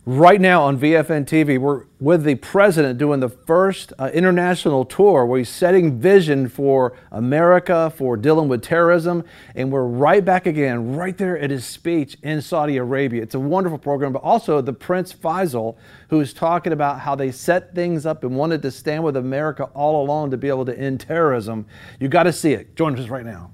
Right now on VFN TV, we're with the president doing the first international tour where he's setting vision for America, for dealing with terrorism. And we're right back again, right there at his speech in Saudi Arabia. It's a wonderful program, but also the Prince Faisal, who is talking about how they set things up and wanted to stand with America all along to be able to end terrorism. You got to see it. Join us right now.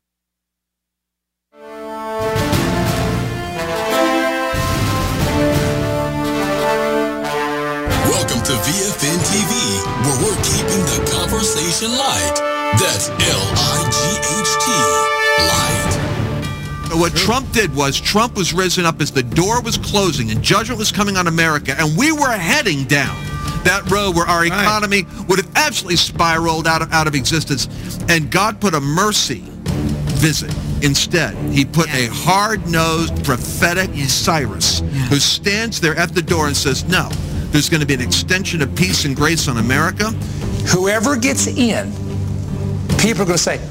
Welcome to VFN TV, where we're keeping the conversation light. That's L-I-G-H-T, light. What Trump did was Trump was risen up as the door was closing and judgment was coming on America, and we were heading down that road where our economy would have absolutely spiraled out of existence. And God put a mercy visit. Instead, he put a hard-nosed, prophetic Cyrus who stands there at the door and says, no, there's going to be an extension of peace and grace on America. Whoever gets in, people are going to say,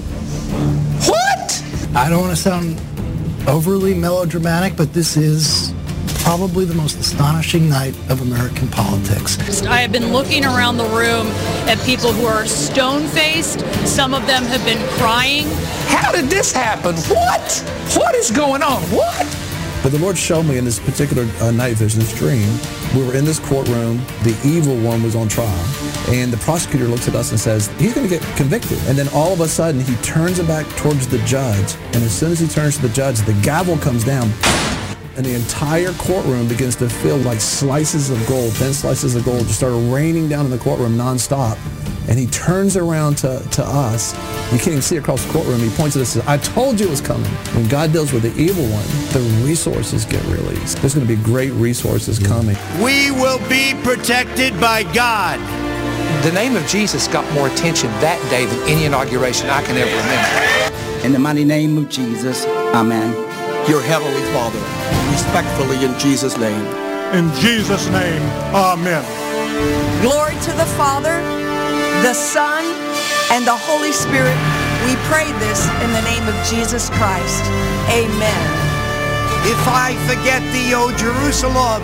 what? I don't want to sound overly melodramatic, but this is probably the most astonishing night of American politics. I have been looking around the room at people who are stone-faced. Some of them have been crying. How did this happen? What? What is going on? What? But the Lord showed me in this particular night vision, this dream, we were in this courtroom, the evil one was on trial, and the prosecutor looks at us and says, he's going to get convicted. And then all of a sudden, he turns it back towards the judge, and as soon as he turns to the judge, the gavel comes down, and the entire courtroom begins to feel like slices of gold, thin slices of gold, just started raining down in the courtroom nonstop. And he turns around to us. You can't even see across the courtroom. He points at us and says, I told you it was coming. When God deals with the evil one, the resources get released. There's going to be great resources coming. We will be protected by God. The name of Jesus got more attention that day than any inauguration I can ever remember. In the mighty name of Jesus, amen. Your Heavenly Father, respectfully in Jesus' name. In Jesus' name, amen. Glory to the Father, the Son, and the Holy Spirit. We pray this in the name of Jesus Christ. Amen. If I forget thee, O Jerusalem,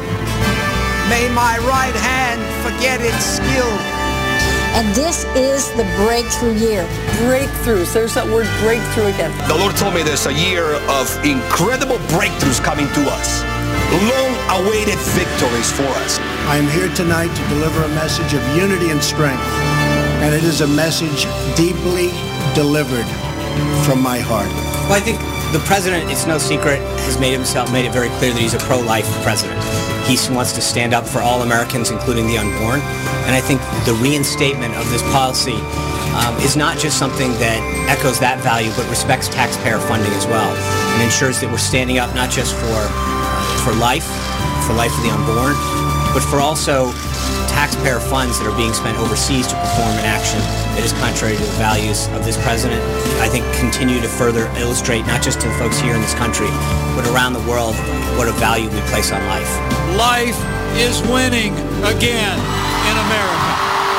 may my right hand forget its skill. And this is the breakthrough year. Breakthroughs. There's that word breakthrough again. The Lord told me there's a year of incredible breakthroughs coming to us. Long-awaited victories for us. I am here tonight to deliver a message of unity and strength. And it is a message deeply delivered from my heart. Well, I think the president, it's no secret, has made it very clear that he's a pro-life president. He wants to stand up for all Americans, including the unborn. And I think the reinstatement of this policy is not just something that echoes that value, but respects taxpayer funding as well, and ensures that we're standing up not just for life of the unborn, but for also taxpayer funds that are being spent overseas to perform an action that is contrary to the values of this president. I think continue to further illustrate, not just to the folks here in this country, but around the world, what a value we place on life. Life is winning again in America.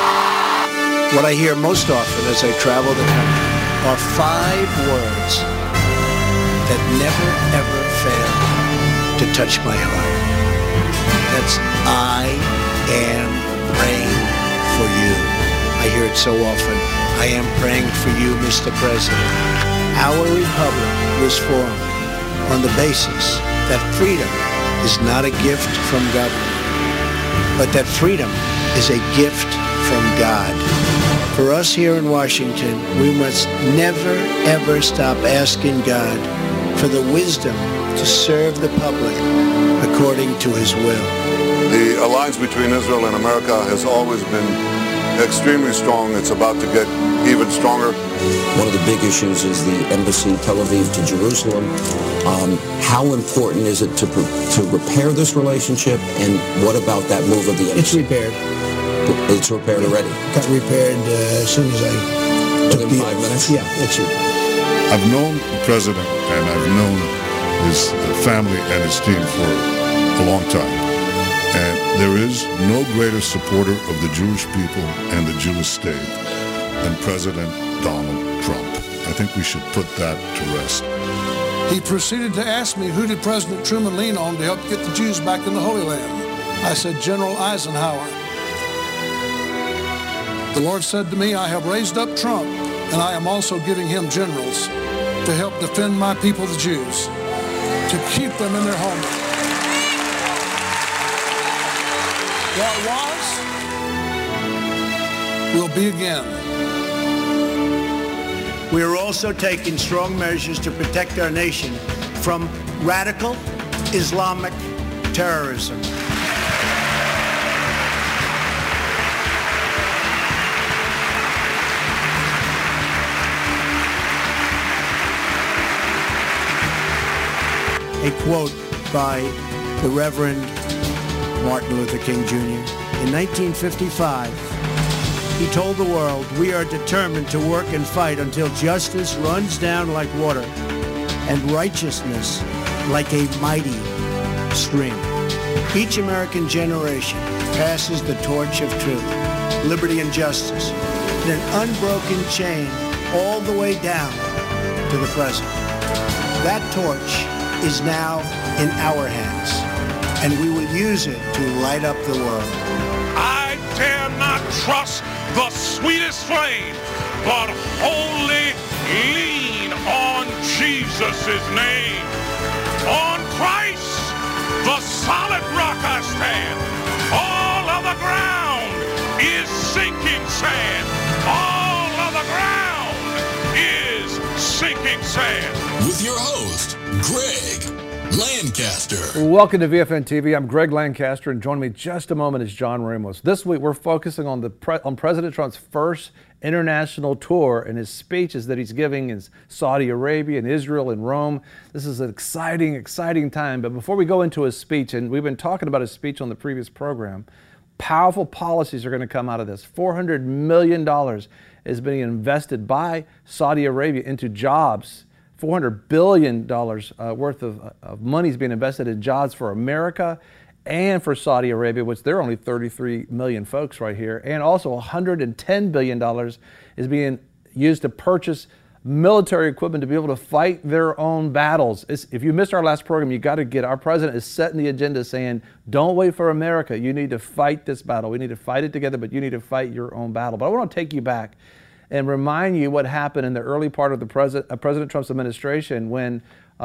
What I hear most often as I travel the country are 5 words that never, ever fail to touch my heart. That's I am praying for you. I hear it so often. I am praying for you, Mr. President. Our republic was formed on the basis that freedom is not a gift from government, but that freedom is a gift from God. For us here in Washington, we must never, ever stop asking God for the wisdom to serve the public according to his will. The alliance between Israel and America has always been extremely strong. It's about to get even stronger. One of the big issues is the embassy Tel Aviv to Jerusalem. How important is it to repair this relationship, and what about that move of the embassy? It's repaired. It's repaired already? Got repaired as soon as I took Within 5 minutes? Yeah, it's repaired. I've known the president and I've known his family and his team for a long time. And there is no greater supporter of the Jewish people and the Jewish state than President Donald Trump. I think we should put that to rest. He proceeded to ask me, who did President Truman lean on to help get the Jews back in the Holy Land? I said, General Eisenhower. The Lord said to me, I have raised up Trump, and I am also giving him generals to help defend my people, the Jews, to keep them in their homeland. What was will be again. We are also taking strong measures to protect our nation from radical Islamic terrorism. A quote by the Reverend Martin Luther King Jr. In 1955, he told the world, we are determined to work and fight until justice runs down like water and righteousness like a mighty stream. Each American generation passes the torch of truth, liberty, and justice in an unbroken chain all the way down to the present. That torch is now in our hands, and we will use it to light up the world. I dare not trust the sweetest flame, but wholly lean on Jesus' name. On Christ, the solid rock I stand. All other ground is sinking sand. All other ground is sinking sand. With your host, Greg Lancaster. Welcome to VFN TV. I'm Greg Lancaster, and joining me just a moment is John Ramos. This week we're focusing on on President Trump's first international tour and his speeches that he's giving in Saudi Arabia and Israel and Rome. This is an exciting time. But before we go into his speech, and we've been talking about his speech on the previous program, powerful policies are going to come out of this. $400 million is being invested by Saudi Arabia into jobs. $400 billion worth of money is being invested in jobs for America and for Saudi Arabia, which they're only 33 million folks right here. And also $110 billion is being used to purchase military equipment to be able to fight their own battles. If you missed our last program, you got to get, our president is setting the agenda saying, don't wait for America. You need to fight this battle. We need to fight it together, but you need to fight your own battle. But I want to take you back and remind you what happened in the early part of the President Trump's administration when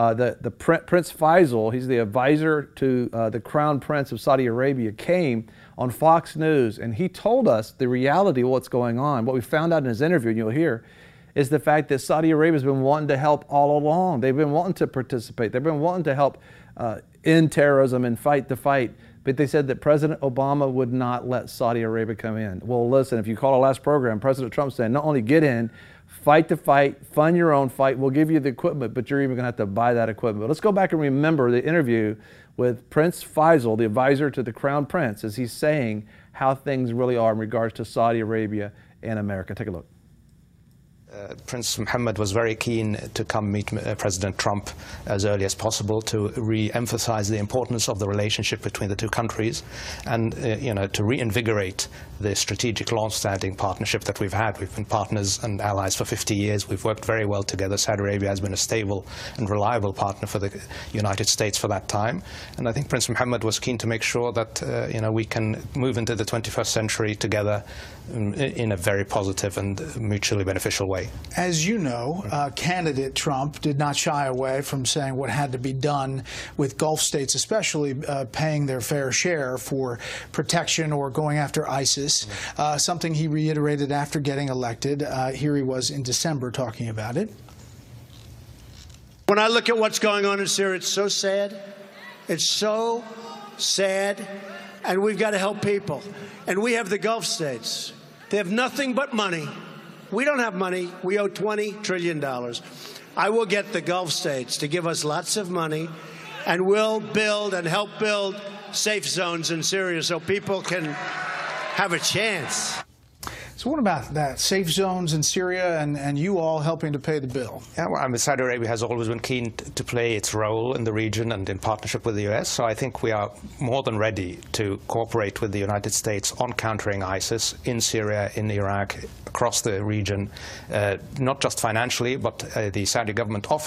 Prince Faisal, he's the advisor to the Crown Prince of Saudi Arabia, came on Fox News, and he told us the reality of what's going on. What we found out in his interview, and you'll hear, is the fact that Saudi Arabia's been wanting to help all along. They've been wanting to participate. They've been wanting to help end terrorism and fight the fight. But they said that President Obama would not let Saudi Arabia come in. Well, listen, if you call our last program, President Trump said, not only get in, fight the fight, fund your own fight, we'll give you the equipment, but you're even going to have to buy that equipment. But let's go back and remember the interview with Prince Faisal, the advisor to the Crown Prince, as he's saying how things really are in regards to Saudi Arabia and America. Take a look. Prince Mohammed was very keen to come meet President Trump as early as possible to re-emphasize the importance of the relationship between the two countries and to reinvigorate the strategic long-standing partnership that we've had. We've been partners and allies for 50 years. We've worked very well together. Saudi Arabia has been a stable and reliable partner for the United States for that time. And I think Prince Mohammed was keen to make sure that we can move into the 21st century together in a very positive and mutually beneficial way. As you know, candidate Trump did not shy away from saying what had to be done with Gulf states, especially paying their fair share for protection or going after ISIS, something he reiterated after getting elected. Here he was in December talking about it. When I look at what's going on in Syria, it's so sad. It's so sad. And we've got to help people. And we have the Gulf states. They have nothing but money. We don't have money. We owe $20 trillion. I will get the Gulf states to give us lots of money, and we'll build and help build safe zones in Syria so people can have a chance. So what about that? Safe zones in Syria and you all helping to pay the bill? Yeah, well, I mean, Saudi Arabia has always been keen to play its role in the region and in partnership with the U.S., so I think we are more than ready to cooperate with the United States on countering ISIS in Syria, in Iraq, across the region, not just financially, but the Saudi government offered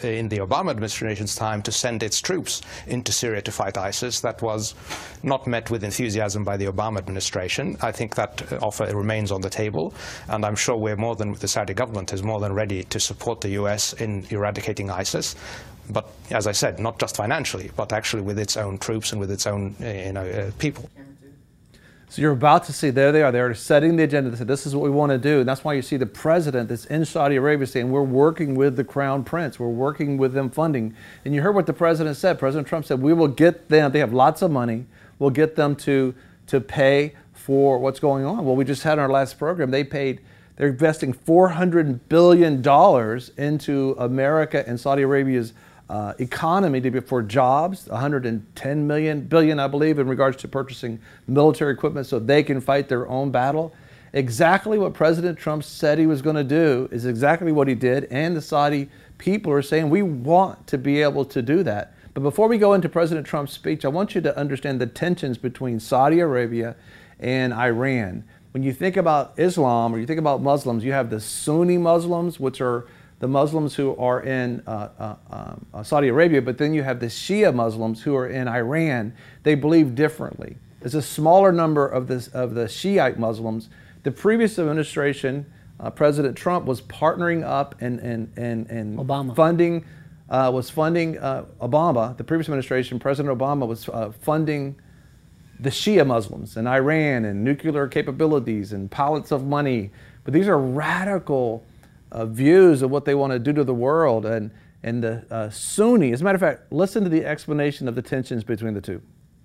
in the Obama administration's time to send its troops into Syria to fight ISIS. That was not met with enthusiasm by the Obama administration. I think that offer remains on the table, and I'm sure the Saudi government is more than ready to support the US in eradicating ISIS. But as I said, not just financially, but actually with its own troops and with its own people. So you're about to see, there they are, they're setting the agenda. They said, this is what we want to do. And that's why you see the president that's in Saudi Arabia saying, we're working with the crown prince. We're working with them funding. And you heard what the president said. President Trump said, we will get them, they have lots of money, we'll get them to pay for what's going on. Well, we just had in our last program, they're investing $400 billion into America and Saudi Arabia's economy for jobs, $110 billion, I believe, in regards to purchasing military equipment so they can fight their own battle. Exactly what President Trump said he was going to do is exactly what he did, and the Saudi people are saying we want to be able to do that. But before we go into President Trump's speech, I want you to understand the tensions between Saudi Arabia and Iran. When you think about Islam or you think about Muslims, you have the Sunni Muslims, which are the Muslims who are in Saudi Arabia, but then you have the Shia Muslims who are in Iran. They believe differently. There's a smaller number of the Shiite Muslims. The previous administration, President Trump was partnering up and funding Obama. The previous administration, President Obama was funding the Shia Muslims in Iran and nuclear capabilities and pallets of money. But these are radical views of what they want to do to the world, and the Sunni. As a matter of fact, listen to the explanation of the tensions between the two.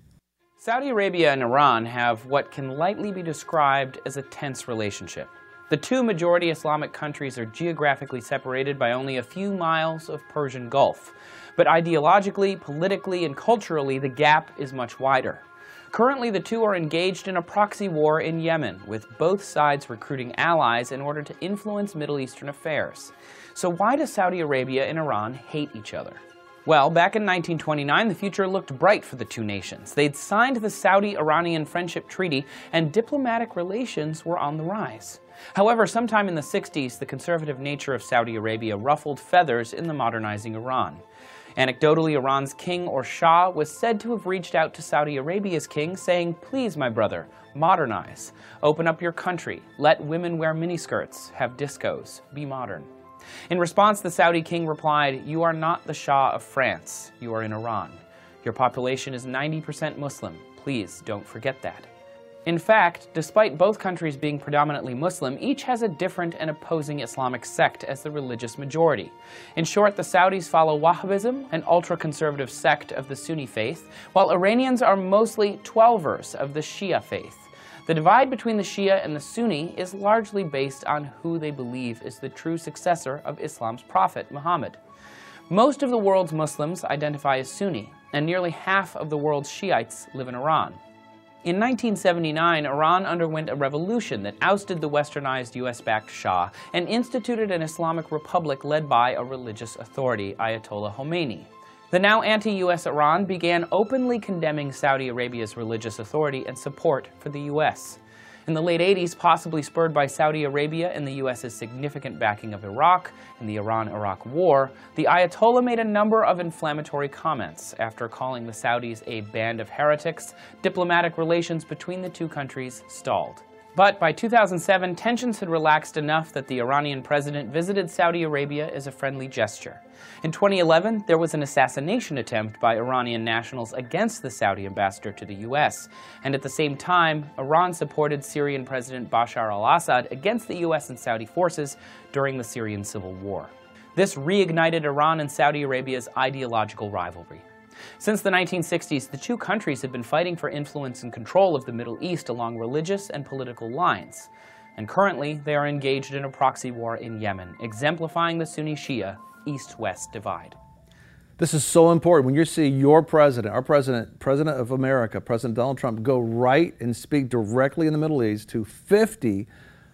Saudi Arabia and Iran have what can lightly be described as a tense relationship. The two majority Islamic countries are geographically separated by only a few miles of Persian Gulf, but ideologically, politically, and culturally, the gap is much wider. Currently, the two are engaged in a proxy war in Yemen, with both sides recruiting allies in order to influence Middle Eastern affairs. So why do Saudi Arabia and Iran hate each other? Well, back in 1929, the future looked bright for the two nations. They'd signed the Saudi-Iranian Friendship Treaty, and diplomatic relations were on the rise. However, sometime in the 60s, the conservative nature of Saudi Arabia ruffled feathers in the modernizing Iran. Anecdotally, Iran's king, or Shah, was said to have reached out to Saudi Arabia's king saying, "Please, my brother, modernize. Open up your country. Let women wear miniskirts, have discos, be modern." In response, the Saudi king replied, "You are not the Shah of France. You are in Iran. Your population is 90% Muslim. Please don't forget that." In fact, despite both countries being predominantly Muslim, each has a different and opposing Islamic sect as the religious majority. In short, the Saudis follow Wahhabism, an ultra-conservative sect of the Sunni faith, while Iranians are mostly Twelvers of the Shia faith. The divide between the Shia and the Sunni is largely based on who they believe is the true successor of Islam's prophet, Muhammad. Most of the world's Muslims identify as Sunni, and nearly half of the world's Shiites live in Iran. In 1979, Iran underwent a revolution that ousted the westernized US-backed Shah and instituted an Islamic republic led by a religious authority, Ayatollah Khomeini. The now anti-US Iran began openly condemning Saudi Arabia's religious authority and support for the US. In the late 80s, possibly spurred by Saudi Arabia and the US's significant backing of Iraq in the Iran-Iraq War, the Ayatollah made a number of inflammatory comments. After calling the Saudis a band of heretics, diplomatic relations between the two countries stalled. But by 2007, tensions had relaxed enough that the Iranian president visited Saudi Arabia as a friendly gesture. In 2011, there was an assassination attempt by Iranian nationals against the Saudi ambassador to the US, and at the same time, Iran supported Syrian President Bashar al-Assad against the US and Saudi forces during the Syrian civil war. This reignited Iran and Saudi Arabia's ideological rivalry. Since the 1960s, the two countries have been fighting for influence and control of the Middle East along religious and political lines. And currently, they are engaged in a proxy war in Yemen, exemplifying the Sunni-Shia East-West divide. This is so important. When you see your president, our president, President of America, President Donald Trump, go right and speak directly in the Middle East to 50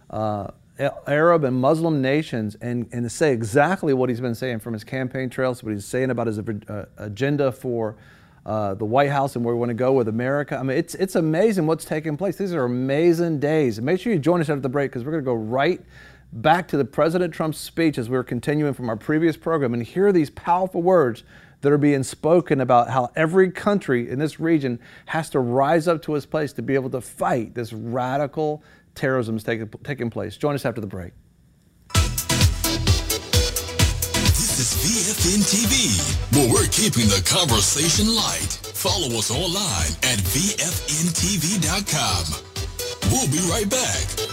Arab and Muslim nations and say exactly what he's been saying from his campaign trails, what he's saying about his agenda for the White House and where we want to go with America. I mean, it's amazing what's taking place. These are amazing days. Make sure you join us after the break because we're going to go right back to the President Trump's speech as we were continuing from our previous program and hear these powerful words that are being spoken about how every country in this region has to rise up to its place to be able to fight this radical terrorism that's taking place. Join us after the break. This is VFN TV, where we're keeping the conversation light. Follow us online at VFNTV.com. We'll be right back.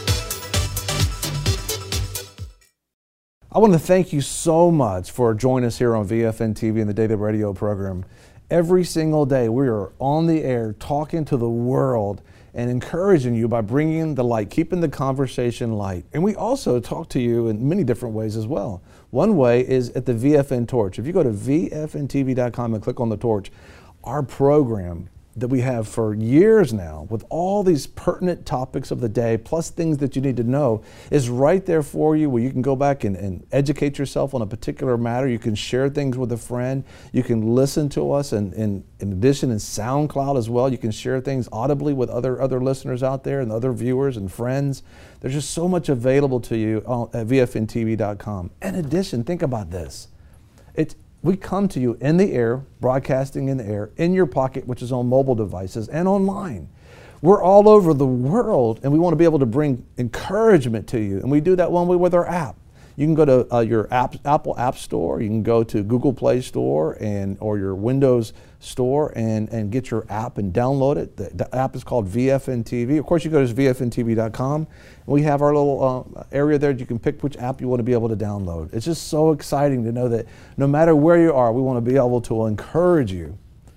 I want to thank you so much for joining us here on VFN TV and the Daily Radio program. Every single day we are on the air talking to the world and encouraging you by bringing the light, keeping the conversation light. And we also talk to you in many different ways as well. One way is at the VFN Torch. If you go to VFNTV.com and click on the torch, our program that we have for years now with all these pertinent topics of the day plus things that you need to know is right there for you, where you can go back and educate yourself on a particular matter. You can share things with a friend. You can listen to us, and in addition in SoundCloud as well. You can share things audibly with other listeners out there and other viewers and friends. There's just so much available to you at VFNTV.com. In addition, think about this. We come to you in the air, broadcasting in the air, in your pocket, which is on mobile devices, and online. We're all over the world, and we want to be able to bring encouragement to you. And we do that one way with our app. You can go to your Apple App Store, you can go to Google Play Store or your Windows Store and get your app and download it. The app is called VFN TV. Of course, you go to VFNTV.com. We have our little area there that you can pick which app you want to be able to download. It's just so exciting to know that no matter where you are, we want to be able to encourage you.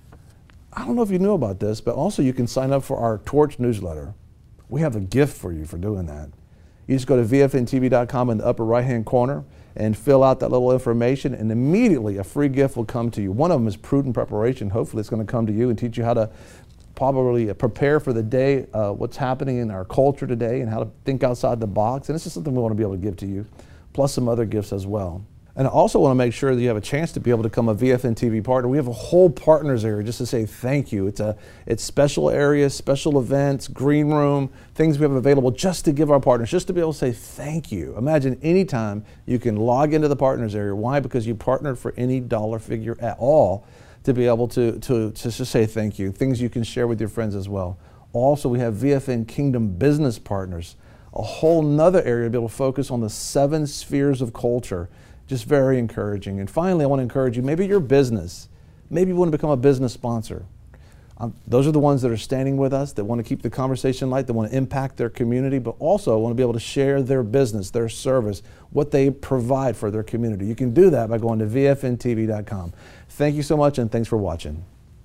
I don't know if you knew about this, but also you can sign up for our Torch newsletter. We have a gift for you for doing that. You just go to VFNTV.com in the upper right-hand corner and fill out that little information, and immediately a free gift will come to you. One of them is Prudent Preparation. Hopefully it's going to come to you and teach you how to probably prepare for the day, what's happening in our culture today, and how to think outside the box. And this is something we want to be able to give to you, plus some other gifts as well. And I also want to make sure that you have a chance to be able to become a VFN TV partner. We have a whole partners area just to say thank you. It's special areas, special events, green room, things we have available just to give our partners, just to be able to say thank you. Imagine anytime you can log into the partners area. Why? Because you partnered for any dollar figure at all to be able to just say thank you. Things you can share with your friends as well. Also, we have VFN Kingdom Business Partners, a whole nother area to be able to focus on the 7 spheres of culture. Just very encouraging. And finally, I want to encourage you, maybe your business, maybe you want to become a business sponsor. Those are the ones that are standing with us, that want to keep the conversation light, that want to impact their community, but also want to be able to share their business, their service, what they provide for their community. You can do that by going to VFNTV.com. Thank you so much, and thanks for watching.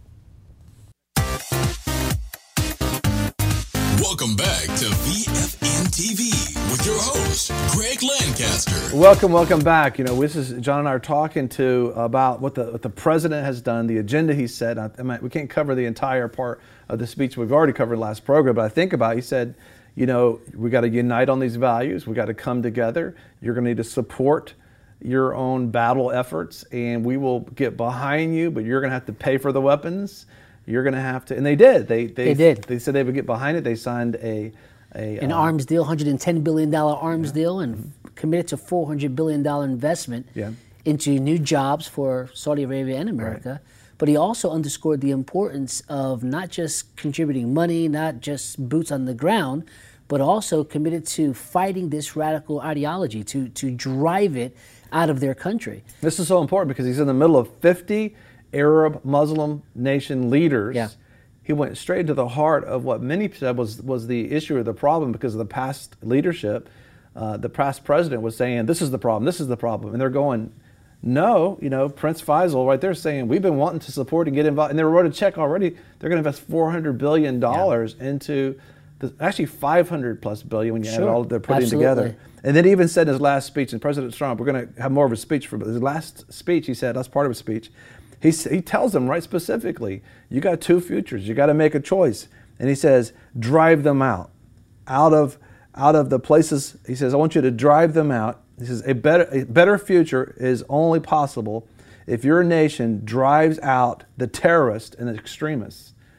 Welcome back to VFN TV with your host, Greg Lancaster. Welcome back. You know, this is John and I are talking about what the president has done, the agenda he set. We can't cover the entire part of the speech we've already covered last program, but I think about it, he said, you know, we got to unite on these values. We got to come together. You're going to need to support your own battle efforts, and we will get behind you, but you're going to have to pay for the weapons. You're going to have to, and they did. They did. They said they would get behind it. They signed an arms deal, $110 billion arms deal, and committed to $400 billion investment into new jobs for Saudi Arabia and America. Right. But he also underscored the importance of not just contributing money, not just boots on the ground, but also committed to fighting this radical ideology, to drive it out of their country. This is so important because he's in the middle of 50 Arab Muslim nation leaders. Yeah. He went straight to the heart of what many said was the issue or the problem because of the past leadership. The past president was saying, this is the problem, this is the problem. And they're going, no, you know, Prince Faisal right there saying, we've been wanting to support and get involved. And they wrote a check already. They're going to invest $400 billion into, actually $500+ billion when you add all they're putting together. And then he even said in his last speech, and President Trump, we're going to have more of a speech for his last speech, he said, that's part of his speech. He tells them right specifically, you got 2 futures, you got to make a choice. And he says, drive them out of the places. He says, I want you to drive them out. He says, a better future is only possible if your nation drives out the terrorists and the extremists.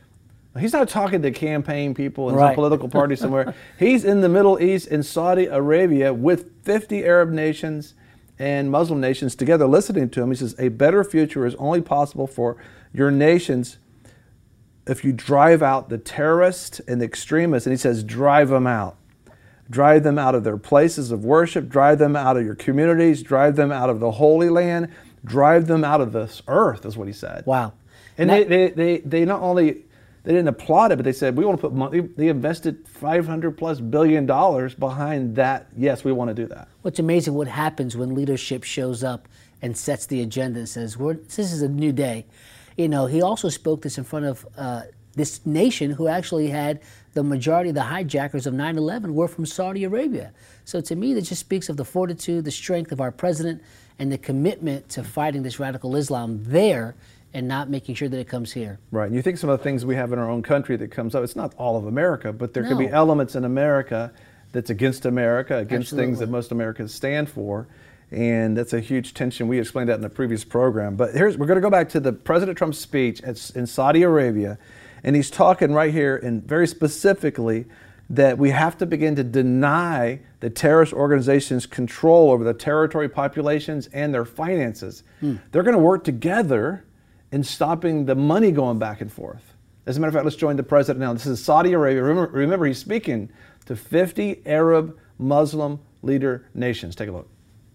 He's not talking to campaign people in Right. some political party somewhere. He's in the Middle East in Saudi Arabia with 50 Arab nations and Muslim nations together listening to him. He says, a better future is only possible for your nations if you drive out the terrorists and the extremists. And he says, drive them out. Drive them out of their places of worship. Drive them out of your communities. Drive them out of the Holy Land. Drive them out of this earth, is what he said. Wow. And they not only, they didn't applaud it, but they said, we want to put money. They invested $500+ billion behind that. Yes, we want to do that. What's amazing what happens when leadership shows up and sets the agenda and says, this is a new day. You know, he also spoke this in front of this nation who actually had the majority of the hijackers of 9/11 were from Saudi Arabia. So to me, that just speaks of the fortitude, the strength of our president, and the commitment to fighting this radical Islam there and not making sure that it comes here. Right. And you think some of the things we have in our own country that comes up, it's not all of America, but there could be No. elements in America that's against America, against Absolutely. things that most Americans stand for. And that's a huge tension. We explained that in the previous program. But we're going to go back to the President Trump's speech in Saudi Arabia. And he's talking right here and very specifically that we have to begin to deny the terrorist organizations control over the territory, populations, and their finances. They're going to work together in stopping the money going back and forth. As a matter of fact, let's join the president now. This is Saudi Arabia. Remember he's speaking to 50 Arab Muslim leader nations. Take a look.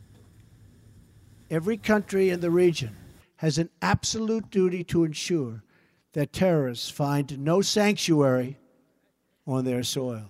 Every country in the region has an absolute duty to ensure that terrorists find no sanctuary on their soil.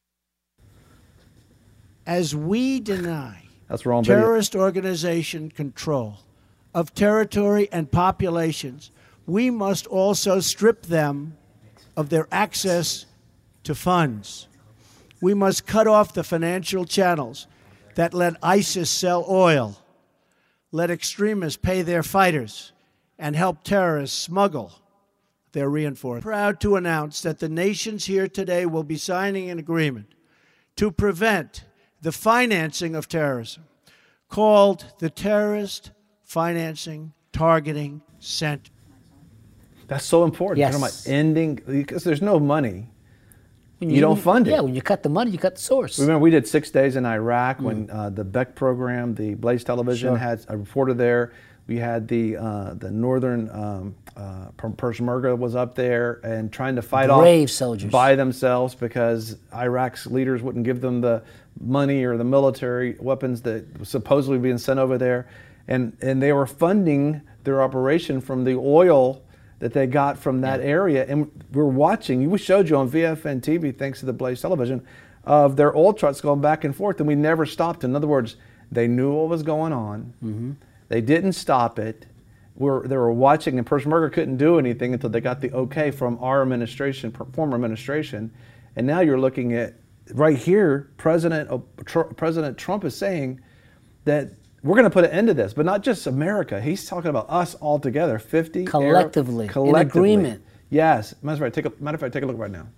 As we deny That's wrong video. terrorist organization control of territory and populations, we must also strip them of their access to funds. We must cut off the financial channels that let ISIS sell oil, let extremists pay their fighters, and help terrorists smuggle their reinforcements. Proud to announce that the nations here today will be signing an agreement to prevent the financing of terrorism called the Terrorist Financing Targeting Center. That's so important. Yes. Talking about ending, because there's no money. You don't fund it. Yeah, when you cut the money, you cut the source. Remember, we did 6 days in Iraq when the Beck program, the Blaze Television, had a reporter there. We had the Northern Peshmerga was up there and trying to fight Brave off soldiers. by themselves because Iraq's leaders wouldn't give them the money or the military weapons that was supposedly being sent over there. And they were funding their operation from the oil that they got from that area. And we're watching, we showed you on VFN TV, thanks to the Blaze Television, of their oil trucks going back and forth, and we never stopped. In other words, they knew what was going on. They didn't stop it. They were watching, and Peshmerga couldn't do anything until they got the okay from our administration, former administration. And now you're looking at, right here, President Trump is saying that we're going to put an end to this, but not just America. He's talking about us all together, 50 Collectively, in agreement. Yes. Matter of fact, take a look right now.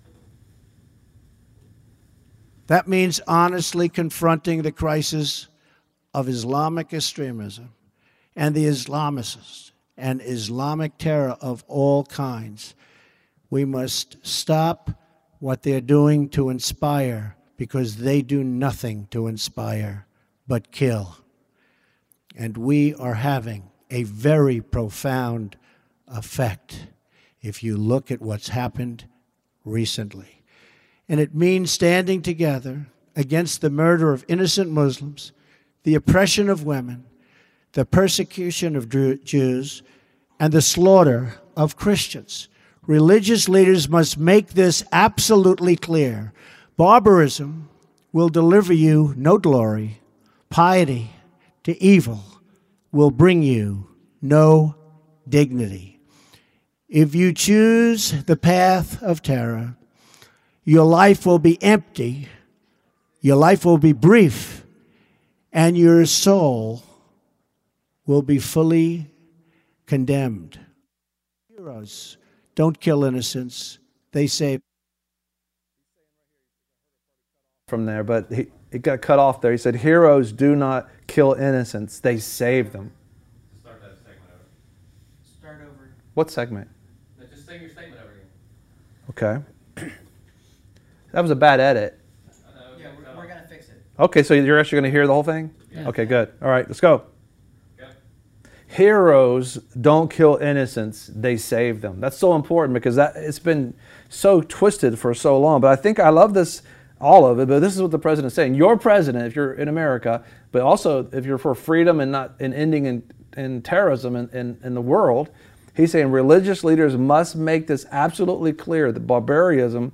That means honestly confronting the crisis of Islamic extremism and the Islamicists and Islamic terror of all kinds. We must stop what they're doing to inspire, because they do nothing to inspire but kill. And we are having a very profound effect if you look at what's happened recently. And it means standing together against the murder of innocent Muslims, the oppression of women, the persecution of Jews, and the slaughter of Christians. Religious leaders must make this absolutely clear. Barbarism will deliver you no glory. Piety to evil will bring you no dignity. If you choose the path of terror, your life will be empty, your life will be brief, and your soul will be fully condemned. Heroes don't kill innocents, they save. From there, but it got cut off there. He said, heroes do not kill innocents, they save them. Start that segment over. Start over. What segment? Just say your statement over again. Okay. That was a bad edit. Yeah, we're going to fix it. Okay, so you're actually going to hear the whole thing? Yeah. Okay, good. All right, let's go. Heroes don't kill innocents, they save them. That's so important because it's been so twisted for so long. But I think I love this, all of it, but this is what the president's saying. Your president, if you're in America, but also if you're for freedom and not in ending in terrorism in the world, he's saying religious leaders must make this absolutely clear that barbarianism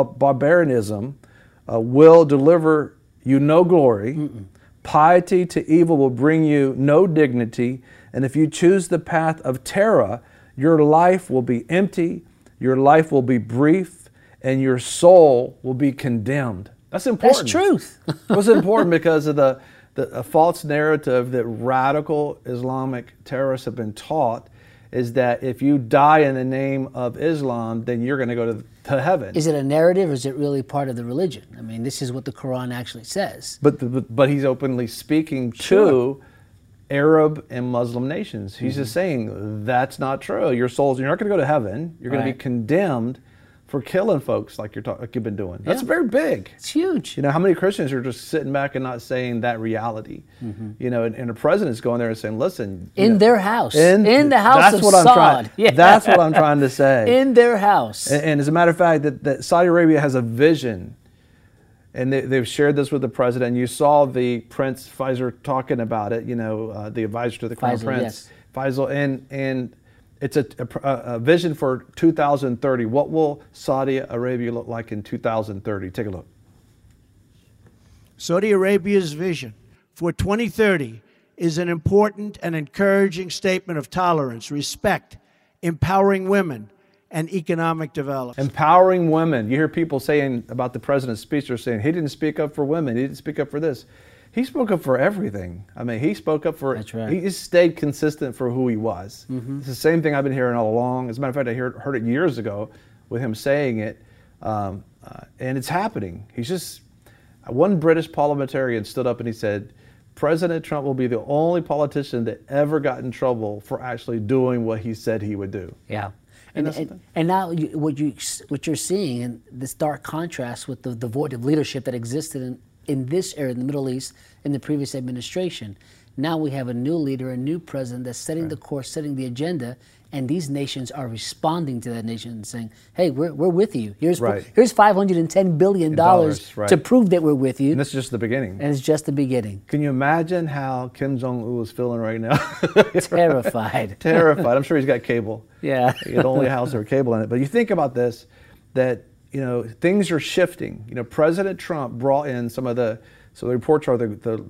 will deliver you no glory. Piety to evil will bring you no dignity. And if you choose the path of terror, your life will be empty, your life will be brief, and your soul will be condemned. That's important. That's truth. It was important because of the false narrative that radical Islamic terrorists have been taught is that if you die in the name of Islam, then you're going to go to heaven. Is it a narrative or is it really part of the religion? I mean, this is what the Quran actually says. But he's openly speaking to Arab and Muslim nations. He's just saying that's not true. Your souls, you're not going to go to heaven. You're going to be condemned for killing folks like you've been doing. That's very big. It's huge. You know, how many Christians are just sitting back and not saying that reality? You know, and the president's going there and saying, listen. In their house. In the house of Saud. That's what I'm trying to say. In their house. And as a matter of fact, that Saudi Arabia has a vision. And they've shared this with the president. You saw the Prince Faisal talking about it, you know, the advisor to the Crown Prince. Faisal, and it's a vision for 2030. What will Saudi Arabia look like in 2030? Take a look. Saudi Arabia's vision for 2030 is an important and encouraging statement of tolerance, respect, empowering women, and economic development. Empowering women. You hear people saying about the president's speech, they're saying he didn't speak up for women, he didn't speak up for this. He spoke up for everything. I mean, he spoke up for, he just stayed consistent for who he was. It's the same thing I've been hearing all along. As a matter of fact, I heard it years ago with him saying it, and it's happening. He's just, one British parliamentarian stood up and he said, President Trump will be the only politician that ever got in trouble for actually doing what he said he would do. Yeah. And now what you're seeing in this dark contrast with the void of leadership that existed in this area, in the Middle East, in the previous administration. Now we have a new leader, a new president that's setting the course, setting the agenda, and these nations are responding to that nation and saying, hey, we're with you. Here's $510 billion to prove that we're with you. And this is just the beginning. And it's just the beginning. Can you imagine how Kim Jong-un is feeling right now? Terrified. Terrified. I'm sure he's got cable. Yeah. He had only a house with cable in it. But you think about this, that, you know, things are shifting. You know, President Trump brought in so the reports are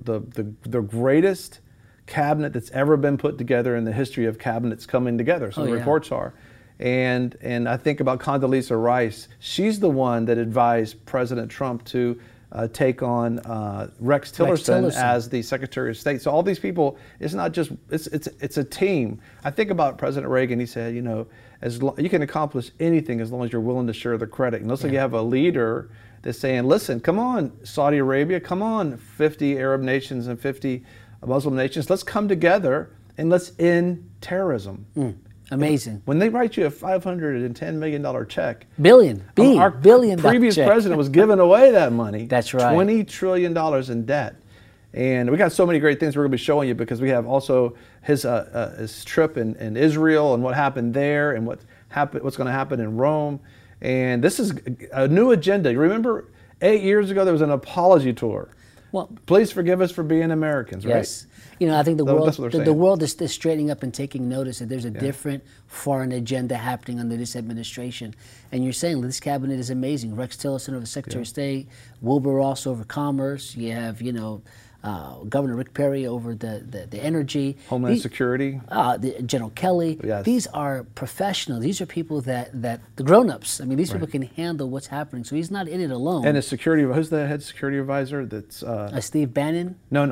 the greatest cabinet that's ever been put together in the history of cabinets coming together. So the reports are. And I think about Condoleezza Rice. She's the one that advised President Trump to take on Rex Tillerson as the Secretary of State. So all these people, it's not just, it's a team. I think about President Reagan. He said, you know, you can accomplish anything as long as you're willing to share the credit. And looks like you have a leader that's saying, listen, come on, Saudi Arabia, come on, 50 Arab nations and 50 Muslim nations, let's come together and let's end terrorism. Amazing. When they write you a $510 million check. Our previous president was giving away that money. That's right. $20 trillion in debt. And we got so many great things we're going to be showing you because we have also his trip in Israel and what happened there and what's going to happen in Rome. And this is a new agenda. You remember 8 years ago there was an apology tour. Well, please forgive us for being Americans, right? Yes. You know, I think the world is straightening up and taking notice that there's a different foreign agenda happening under this administration. And you're saying this cabinet is amazing. Rex Tillerson over Secretary of State, Wilbur Ross over Commerce. You have, you know, Governor Rick Perry over the energy. Homeland Security. General Kelly. Yes. These are professionals. These are people that the grown-ups. I mean, these people can handle what's happening. So he's not in it alone. And who's the head security advisor? That's Steve Bannon. No.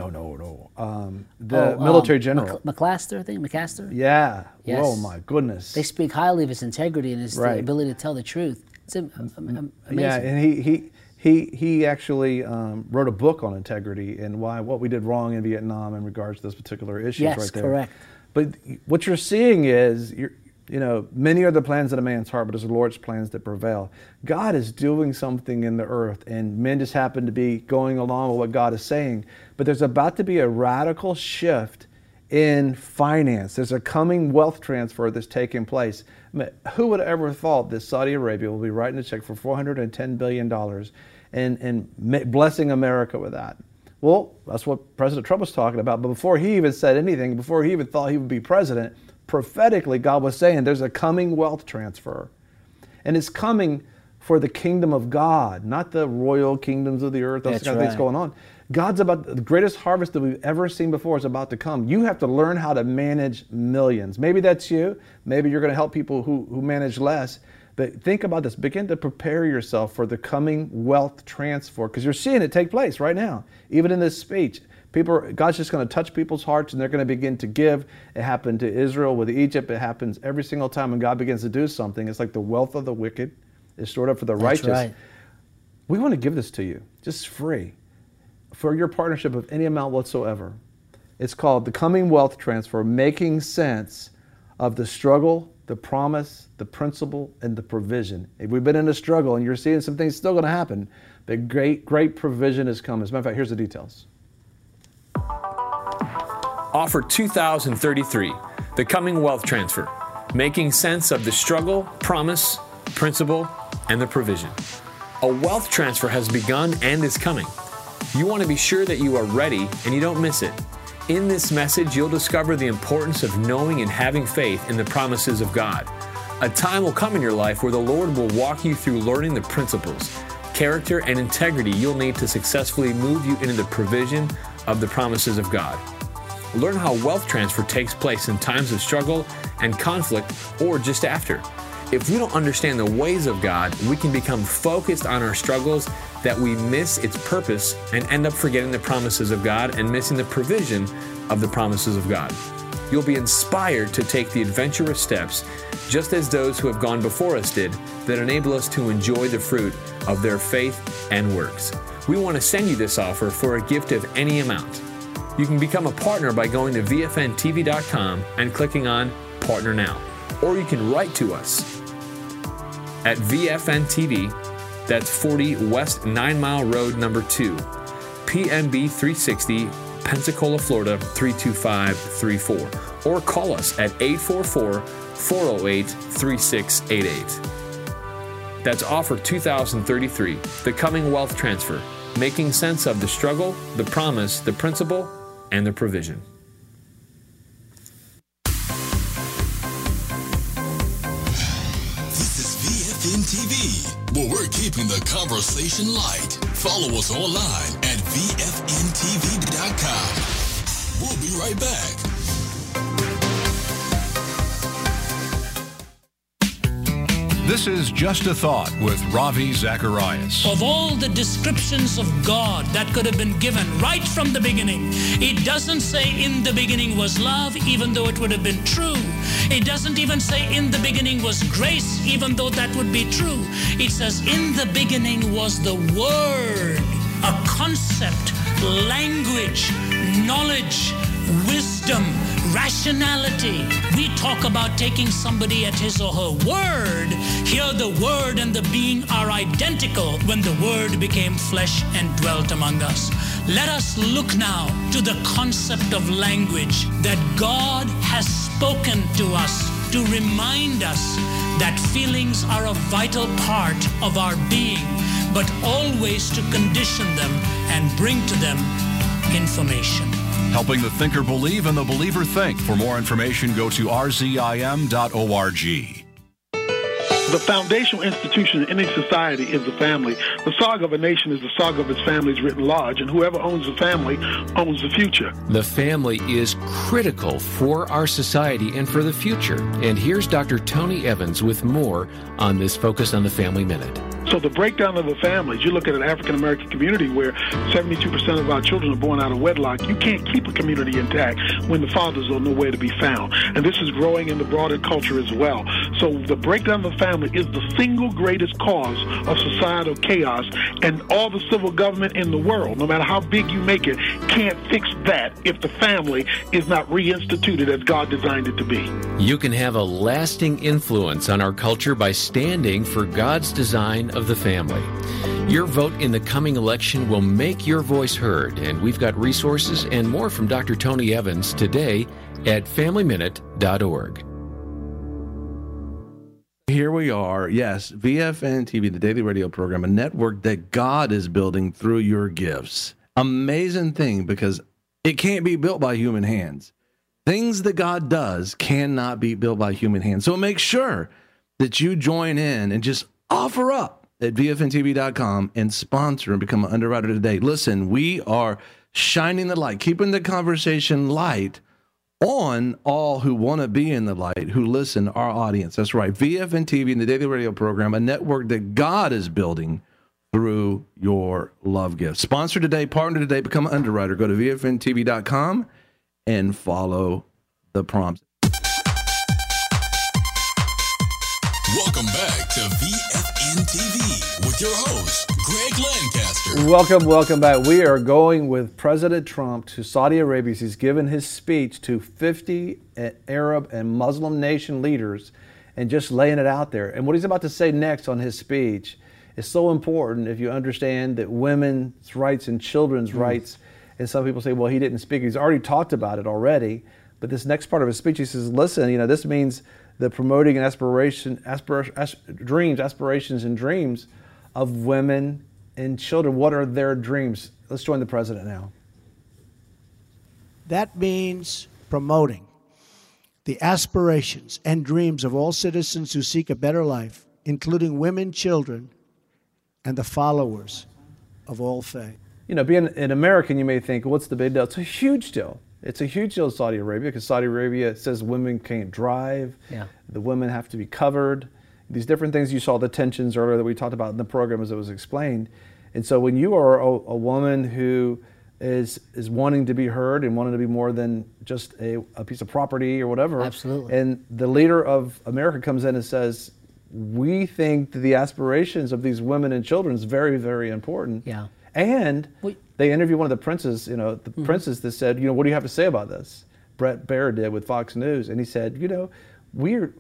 The military general. McMaster, I think. McMaster. Yeah. Yes. Oh my goodness. They speak highly of his integrity and his ability to tell the truth. It's amazing. Yeah, and he actually wrote a book on integrity and what we did wrong in Vietnam in regards to those particular issues right there. Yes, correct. But what you're seeing is Many are the plans in a man's heart, but it's the Lord's plans that prevail. God is doing something in the earth, and men just happen to be going along with what God is saying. But there's about to be a radical shift in finance. There's a coming wealth transfer that's taking place. Who would have ever thought that Saudi Arabia will be writing a check for $410 billion and blessing America with that? Well, that's what President Trump was talking about. But before he even said anything, before he even thought he would be president, prophetically, God was saying there's a coming wealth transfer. And it's coming for the kingdom of God, not the royal kingdoms of the earth, those kind of things going on. The greatest harvest that we've ever seen before is about to come. You have to learn how to manage millions. Maybe that's you. Maybe you're going to help people who manage less. But think about this. Begin to prepare yourself for the coming wealth transfer, because you're seeing it take place right now, even in this speech. God's just going to touch people's hearts, and they're going to begin to give. It happened to Israel with Egypt. It happens every single time when God begins to do something. It's like the wealth of the wicked is stored up for the righteous. Right. We want to give this to you, just free, for your partnership of any amount whatsoever. It's called the Coming Wealth Transfer, making sense of the struggle, the promise, the principle, and the provision. If we've been in a struggle and you're seeing some things still going to happen, the great provision is coming. As a matter of fact, here's the details. Offer 2033, the Coming Wealth Transfer, making sense of the struggle, promise, principle, and the provision. A wealth transfer has begun and is coming. You want to be sure that you are ready and you don't miss it. In this message, you'll discover the importance of knowing and having faith in the promises of God. A time will come in your life where the Lord will walk you through learning the principles, character, and integrity you'll need to successfully move you into the provision of the promises of God. Learn how wealth transfer takes place in times of struggle and conflict, or just after. If we don't understand the ways of God, we can become focused on our struggles that we miss its purpose and end up forgetting the promises of God and missing the provision of the promises of God. You'll be inspired to take the adventurous steps, just as those who have gone before us did, that enable us to enjoy the fruit of their faith and works. We want to send you this offer for a gift of any amount. You can become a partner by going to VFNTV.com and clicking on Partner Now. Or you can write to us at VFN TV, that's 40 West 9 Mile Road, number 2, PMB 360, Pensacola, Florida 32534. Or call us at 844-408-3688. That's offer 2033, the Coming Wealth Transfer, making sense of the struggle, the promise, the principle, and the provision. This is VFN TV, where we're keeping the conversation light. Follow us online at VFNTV.com. We'll be right back. This is Just a Thought with Ravi Zacharias. Of all the descriptions of God that could have been given right from the beginning, it doesn't say in the beginning was love, even though it would have been true. It doesn't even say in the beginning was grace, even though that would be true. It says in the beginning was the Word, a concept, language, knowledge, wisdom, rationality. We talk about taking somebody at his or her word. Here the Word and the being are identical when the Word became flesh and dwelt among us. Let us look now to the concept of language that God has spoken to us to remind us that feelings are a vital part of our being, but always to condition them and bring to them information. Helping the thinker believe and the believer think. For more information, go to rzim.org. The foundational institution in any society is the family. The saga of a nation is the saga of its families written large, and whoever owns the family owns the future. The family is critical for our society and for the future. And here's Dr. Tony Evans with more on this Focus on the Family Minute. So the breakdown of the families, you look at an African-American community where 72% of our children are born out of wedlock. You can't keep a community intact when the fathers are nowhere to be found. And this is growing in the broader culture as well. So the breakdown of the family is the single greatest cause of societal chaos, and all the civil government in the world, no matter how big you make it, can't fix that if the family is not reinstituted as God designed it to be. You can have a lasting influence on our culture by standing for God's design of the family. Your vote in the coming election will make your voice heard, and we've got resources and more from Dr. Tony Evans today at FamilyMinute.org. Here we are, yes, VFN TV, the daily radio program, a network that God is building through your gifts. Amazing thing, because it can't be built by human hands. Things that God does cannot be built by human hands. So make sure that you join in and just offer up at VFNTV.com and sponsor and become an underwriter today. Listen, we are shining the light, keeping the conversation light on all who want to be in the light, who listen, our audience. That's right. VFN TV and the daily radio program, a network that God is building through your love gift. Sponsor today, partner today, become an underwriter. Go to VFNTV.com and follow the prompts. Welcome back to VFN TV with your host, Greg Lancaster. Welcome back. We are going with President Trump to Saudi Arabia. He's given his speech to 50 Arab and Muslim nation leaders and just laying it out there. And what he's about to say next on his speech is so important if you understand that women's rights and children's rights. And some people say, well, he didn't speak. He's already talked about it already. But this next part of his speech, he says, listen, this means the promoting and aspirations and dreams of women and children. What are their dreams? Let's join the president now. That means promoting the aspirations and dreams of all citizens who seek a better life, including women, children, and the followers of all faith. Being an American, you may think, what's the big deal? It's a huge deal. It's a huge deal in Saudi Arabia because Saudi Arabia says women can't drive. Yeah. The women have to be covered. These different things. You saw the tensions earlier that we talked about in the program as it was explained. And so when you are a woman who is wanting to be heard and wanting to be more than just a piece of property or whatever. Absolutely. And the leader of America comes in and says, we think that the aspirations of these women and children is very, very important. Yeah. And they interviewed one of the princes, the princes that said, what do you have to say about this? Brett Baer did with Fox News. And he said, we're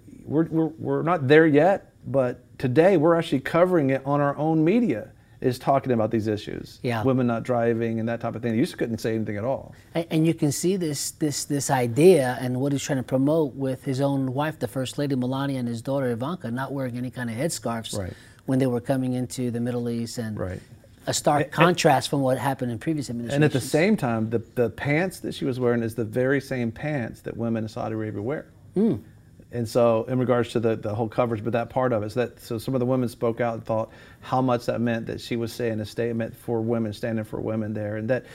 not there yet, but today we're actually covering it on our own media, is talking about these issues. Yeah. Women not driving and that type of thing. You just couldn't say anything at all. And you can see this idea and what he's trying to promote with his own wife, the First Lady Melania, and his daughter Ivanka, not wearing any kind of headscarves when they were coming into the Middle East. And a stark contrast from what happened in previous administrations. And at the same time, the pants that she was wearing is the very same pants that women in Saudi Arabia wear. And so in regards to the whole coverage, but that part of it, so some of the women spoke out and thought how much that meant that she was saying a statement for women, standing for women there. And that,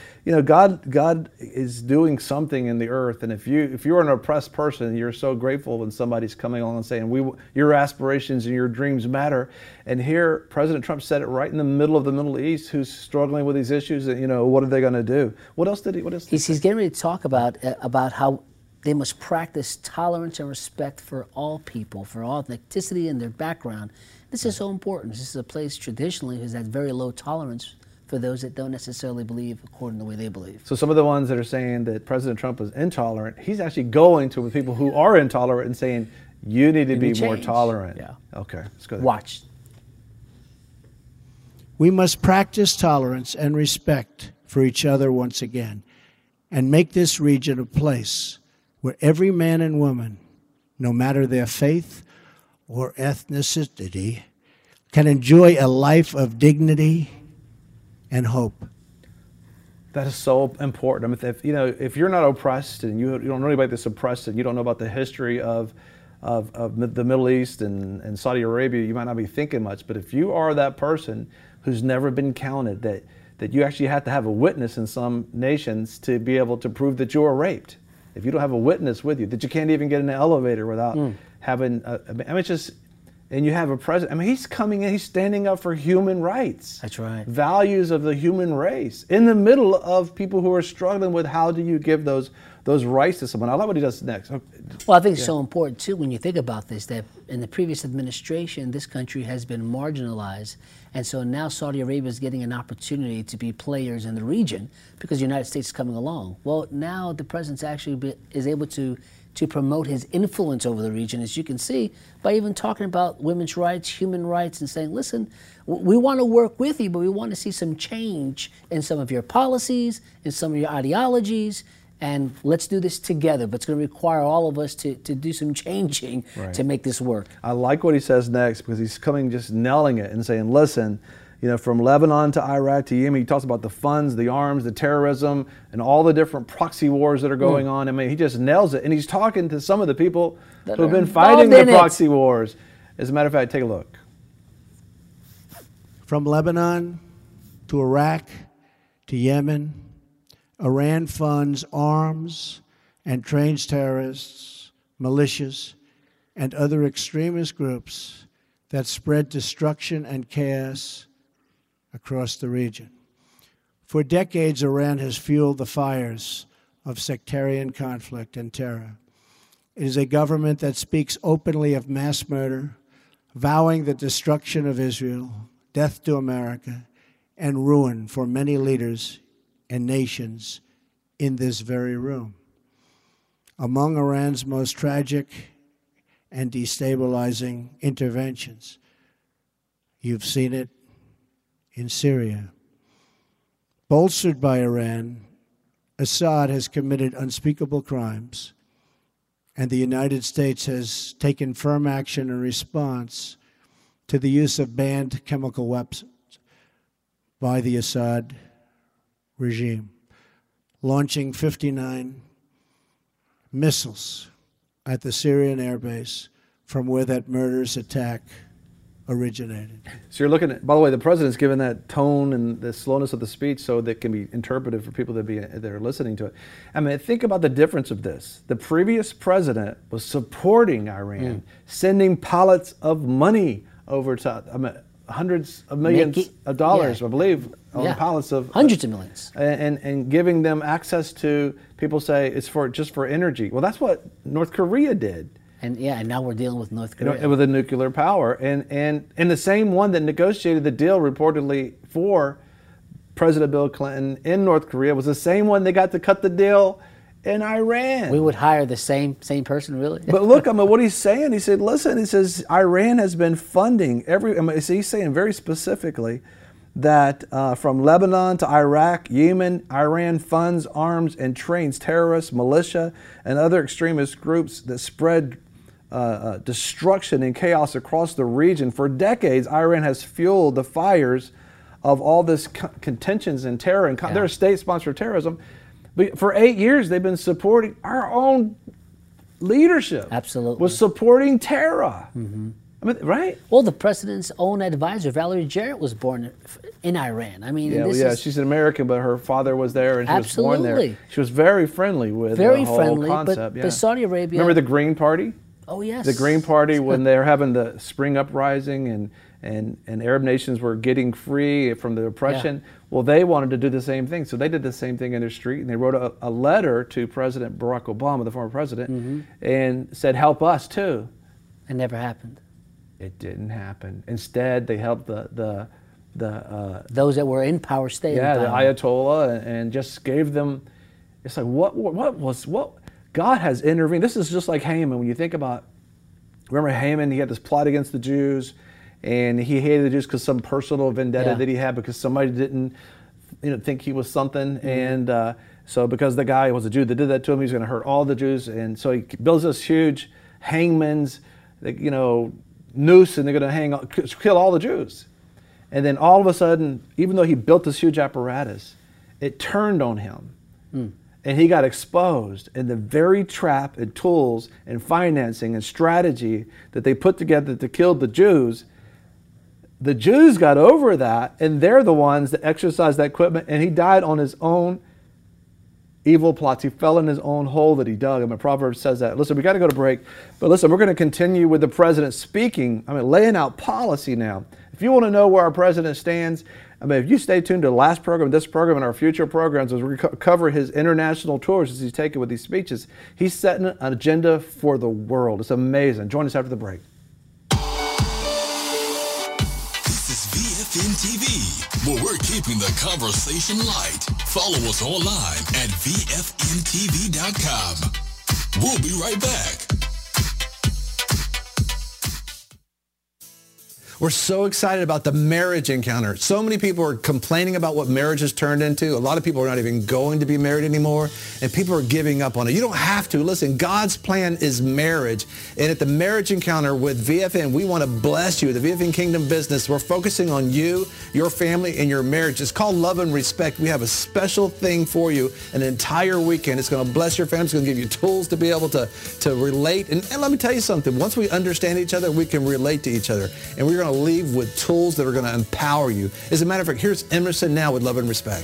God is doing something in the earth. And if you're an oppressed person, you're so grateful when somebody's coming along and saying, your aspirations and your dreams matter. And here, President Trump said it right in the middle of the Middle East, who's struggling with these issues. And, what are they going to do? What else did he? He's getting ready to talk about how they must practice tolerance and respect for all people, for all ethnicity and their background. This is so important. This is a place traditionally has had very low tolerance for those that don't necessarily believe according to the way they believe. So some of the ones that are saying that President Trump is intolerant, he's actually going to the people who are intolerant and saying, you need to be more tolerant. Yeah. Okay, let's go there. Watch. We must practice tolerance and respect for each other once again and make this region a place where every man and woman, no matter their faith or ethnicity, can enjoy a life of dignity and hope. That is so important. I mean, if you're not oppressed and you don't know anybody that's oppressed and you don't know about the history of the Middle East and Saudi Arabia, you might not be thinking much. But if you are that person who's never been counted, that you actually have to have a witness in some nations to be able to prove that you were raped. If you don't have a witness with you, that you can't even get in an elevator without having, it's and you have a president. I mean, he's coming in, he's standing up for human rights. That's right. Values of the human race in the middle of people who are struggling with how do you give those rights to someone. I like what he does next. Well, I think it's so important, too, when you think about this, that in the previous administration, this country has been marginalized. And so now Saudi Arabia is getting an opportunity to be players in the region because the United States is coming along. Well, now the president actually is able to promote his influence over the region, as you can see, by even talking about women's rights, human rights, and saying, listen, we want to work with you, but we want to see some change in some of your policies, in some of your ideologies, and let's do this together. But it's going to require all of us to do some changing to make this work. I like what he says next because he's coming just nailing it and saying, listen, you know, from Lebanon to Iraq to Yemen, he talks about the funds, the arms, the terrorism, and all the different proxy wars that are going on. I mean, he just nails it. And he's talking to some of the people who have been fighting the proxy wars. As a matter of fact, take a look. From Lebanon to Iraq to Yemen, Iran funds arms and trains terrorists, militias, and other extremist groups that spread destruction and chaos across the region. For decades, Iran has fueled the fires of sectarian conflict and terror. It is a government that speaks openly of mass murder, vowing the destruction of Israel, death to America, and ruin for many leaders and nations in this very room. Among Iran's most tragic and destabilizing interventions, you've seen it in Syria. Bolstered by Iran, Assad has committed unspeakable crimes, and the United States has taken firm action in response to the use of banned chemical weapons by the Assad regime, launching 59 missiles at the Syrian airbase from where that murderous attack originated. So you're looking at, by the way, the president's given that tone and the slowness of the speech so that can be interpreted for people that are listening to it. I mean, think about the difference of this. The previous president was supporting Iran, sending pallets of money over to hundreds of millions of dollars, I believe, on pallets of hundreds of millions, and giving them access to, people say it's just for energy. Well, that's what North Korea did. And now we're dealing with North Korea. With a nuclear power. And the same one that negotiated the deal reportedly for President Bill Clinton in North Korea was the same one that got to cut the deal in Iran. We would hire the same person, really? But look, I mean, what he's saying, he said, listen, he says, Iran has been funding he's saying very specifically that from Lebanon to Iraq, Yemen, Iran funds, arms, and trains terrorists, militia, and other extremist groups that spread destruction and chaos across the region. For decades, Iran has fueled the fires of all this contentions and terror, and they're a state-sponsored terrorism. But for 8 years, they've been supporting our own leadership. Absolutely. Was supporting terror. Mm-hmm. I mean, right? Well, the president's own advisor, Valerie Jarrett, was born in Iran. I mean, she's an American, but her father was there, and she was born there. She was very friendly with the whole concept. But Saudi Arabia. Remember the Green Party? Oh yes. The Green Party, when they were having the spring uprising and Arab nations were getting free from the oppression. Yeah. Well, they wanted to do the same thing, so they did the same thing in their street, and they wrote a letter to President Barack Obama, the former president, and said, "Help us too." It never happened. It didn't happen. Instead, they helped the those that were in power stay in power. The Ayatollah, and just gave them. It's like what God has intervened. This is just like Haman. When you think about, remember Haman? He had this plot against the Jews, and he hated the Jews because some personal vendetta that he had because somebody didn't, think he was something, and so because the guy was a Jew that did that to him, he was going to hurt all the Jews, and so he builds this huge hangman's, noose, and they're going to kill all the Jews. And then all of a sudden, even though he built this huge apparatus, it turned on him. And he got exposed. And the very trap and tools and financing and strategy that they put together to kill the Jews got over that, and they're the ones that exercised that equipment, and he died on his own evil plots. He fell in his own hole that he dug. I mean, Proverbs says that. Listen, we got to go to break. But listen, we're going to continue with the president speaking, laying out policy now. If you want to know where our president stands, if you stay tuned to the last program, this program, and our future programs, as we cover his international tours as he's taking with these speeches, he's setting an agenda for the world. It's amazing. Join us after the break. This is VFN TV, where we're keeping the conversation light. Follow us online at VFNTV.com. We'll be right back. We're so excited about the marriage encounter. So many people are complaining about what marriage has turned into. A lot of people are not even going to be married anymore, and people are giving up on it. You don't have to. Listen, God's plan is marriage. And at the marriage encounter with VFN, we want to bless you. The VFN Kingdom Business, we're focusing on you, your family, and your marriage. It's called Love and Respect. We have a special thing for you an entire weekend. It's going to bless your family. It's going to give you tools to be able to relate. And let me tell you something. Once we understand each other, we can relate to each other. And we're going to leave with tools that are going to empower you. As a matter of fact, here's Emerson now with Love and Respect.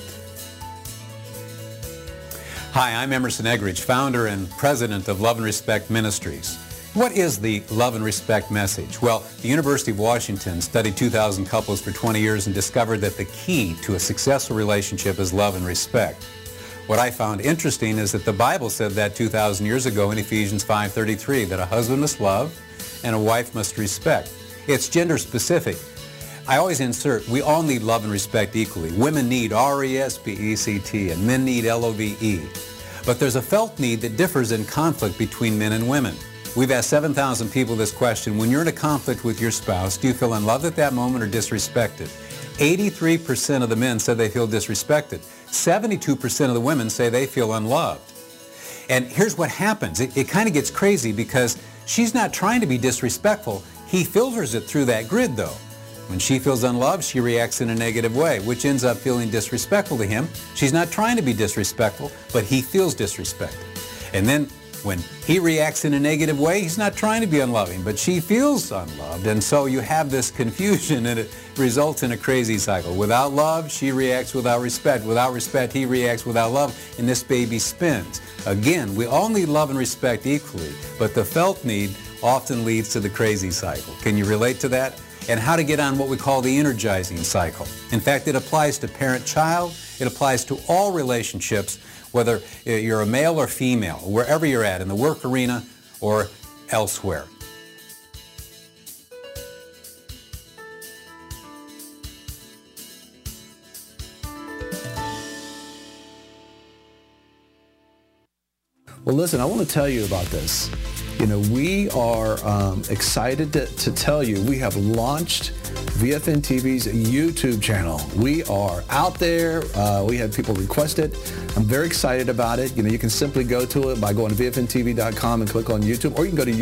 Hi, I'm Emerson Eggridge, founder and president of Love and Respect Ministries. What is the Love and Respect message? Well, the University of Washington studied 2,000 couples for 20 years and discovered that the key to a successful relationship is love and respect. What I found interesting is that the Bible said that 2,000 years ago in Ephesians 5:33, that a husband must love and a wife must respect. It's gender specific. I always insert, we all need love and respect equally. Women need R-E-S-P-E-C-T and men need L-O-V-E. But there's a felt need that differs in conflict between men and women. We've asked 7,000 people this question: when you're in a conflict with your spouse, do you feel unloved at that moment or disrespected? 83% of the men said they feel disrespected. 72% of the women say they feel unloved. And here's what happens. It kind of gets crazy because she's not trying to be disrespectful. He filters it through that grid, though. When she feels unloved, she reacts in a negative way, which ends up feeling disrespectful to him. She's not trying to be disrespectful, but he feels disrespected. And then when he reacts in a negative way, he's not trying to be unloving, but she feels unloved. And so you have this confusion, and it results in a crazy cycle. Without love, she reacts without respect. Without respect, he reacts without love, and this baby spins. Again, we all need love and respect equally, but the felt need often leads to the crazy cycle. Can you relate to that? And how to get on what we call the energizing cycle. In fact, it applies to parent-child. It applies to all relationships, whether you're a male or female, wherever you're at, in the work arena or elsewhere. Well, listen, I want to tell you about this. We are excited to tell you we have launched VFN TV's YouTube channel. We are out there. We have people request it. I'm very excited about it. You can simply go to it by going to VFNTV.com and click on YouTube, or you can go to